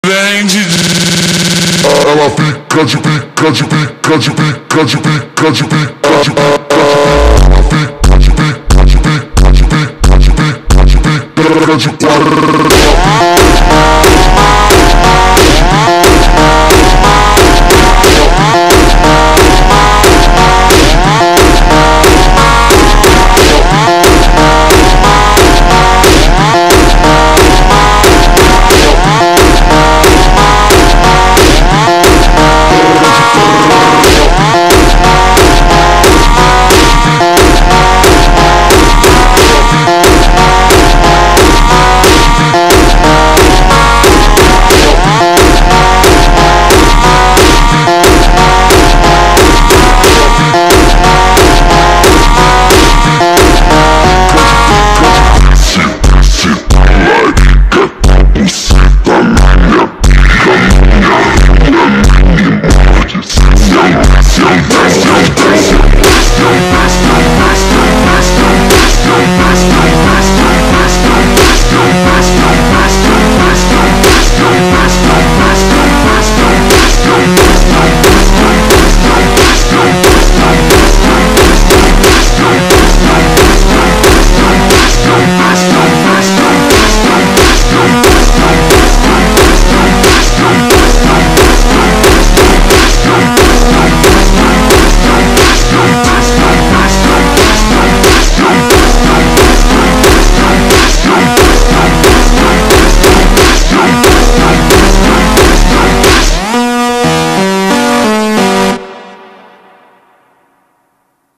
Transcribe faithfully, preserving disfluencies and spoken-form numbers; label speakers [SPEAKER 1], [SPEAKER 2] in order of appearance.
[SPEAKER 1] Vem de
[SPEAKER 2] ela fica de pica, de pica, de pica, de pica, de pica, de pica, ela fica de pica, de pica, de pica, de pica, de pica, de pica, de pica.